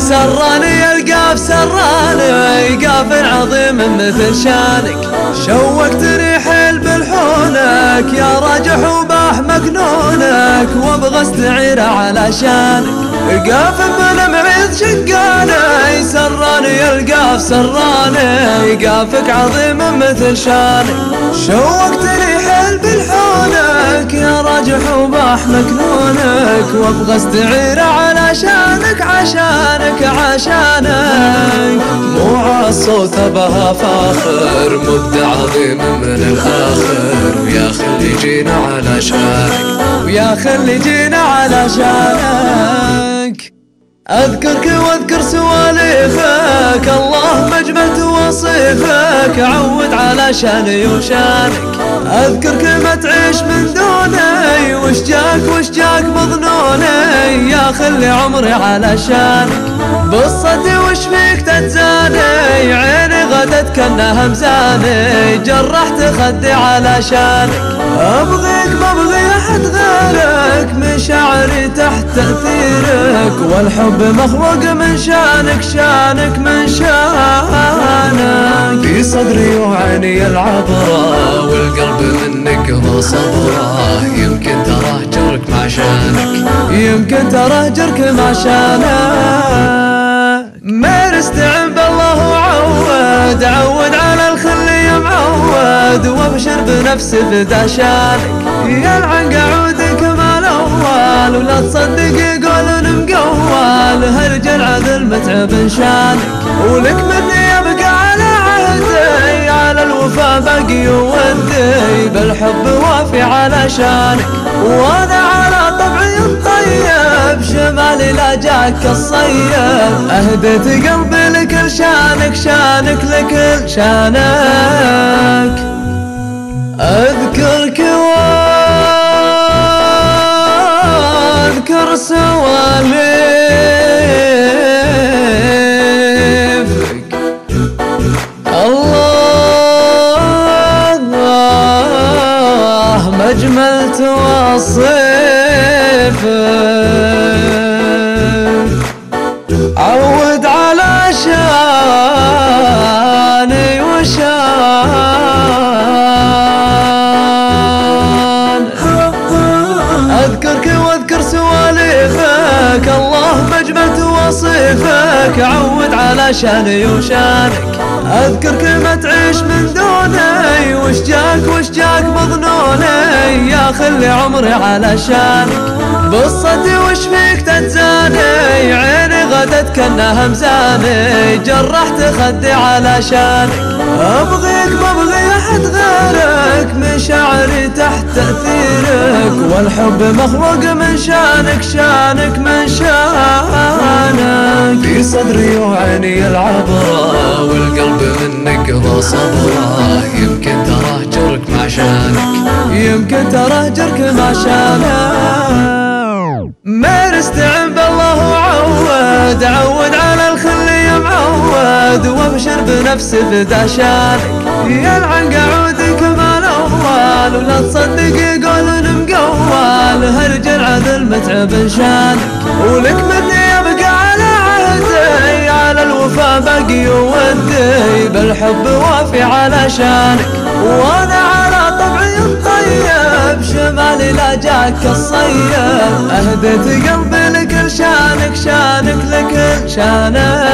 سراني القاف سراني قاف عظيم مثل شانك، شوقتني حيل بالحونك يا راجح وباح مكنونك، وابغى استعير على شانك قاف من معيد شقاني. سراني القاف سراني قافك عظيم مثل شانك، شوقتني حيل بالحونك يا راجح وباح مكنونك، وابغى استعير على شانك عشانك عشانك. مو عالصوت بها فاخر مبدع عظيم من الاخر، ويا خلي جينا على شانك ويا خلي جينا على شانك. أذكرك واذكر سواليفك الله مجمل توصيفك، عود على شاني وشانك أذكرك ما تعيش من دوني، وش جاك مظنوني يا خلي عمري على شانك. بصتي وش فيك تتزاني عيني غدت كأنها مزاني، جرحت خدي على شانك أبغيك ما أبغي أحد غيرك، مشاعري تحت تأثيرك والحب مخلوق من شانك شانك من شانك. في صدري وعيني العبرة والقلب منك ما صبره، يمكن تراه جرك مع شانك يمكن تراه جرك مع شانك. ما استعن بالله وعود عود على الخل يا معود، وابشر بنفس فدا شانك يلعن قعودك ما الاول، ولا تصدق يقولون مقول هرجل عذل متعب شانك، ولك مني يبقى على عهدي على الوفا باقي ودي، بالحب وافي على شانك وانا على طبعي الطيب، شمالي لا جاك الصيب اهديت قلبي لكل شانك شانك لكل شانك. اذكرك واذكر سواليفك الله مجمل توصيفك، عود على شاني وشان. أذكرك واذكر سواليفك الله مجمل توصيفك، عود على شاني وشانك أذكرك ما تعيش من دوني، وش جاك مظنوني يا خلي عمري على شانك. بصتي وش فيك تتزاني عيني غدت كأنها مزاني، جرحت خدي على شانك أبغيك ما أبغي أحد غيرك، مشاعري تحت تأثيرك والحب مخلوق من شانك شانك من شانك. في صدري وعيني العبرة والقلب منك ما صبره، يمكن تراه جرك مع شانك يمكن تراه جرك مع شانك. ما استعن بالله وعود عود على الخل يا معود، وابشر بنفس فدا شانك يلعن قعودك ما الاول، ولا تصدق يقولون مقول هرجل عذل متعب شانك، ولك مني يبقى على عهدي على الوفا باقي ودي، بالحب وافي على شانك وانا على طبعي الطيب، شمالي لا جاك الصيب اهديت قلبي لكل شانك شانك لكل شانك.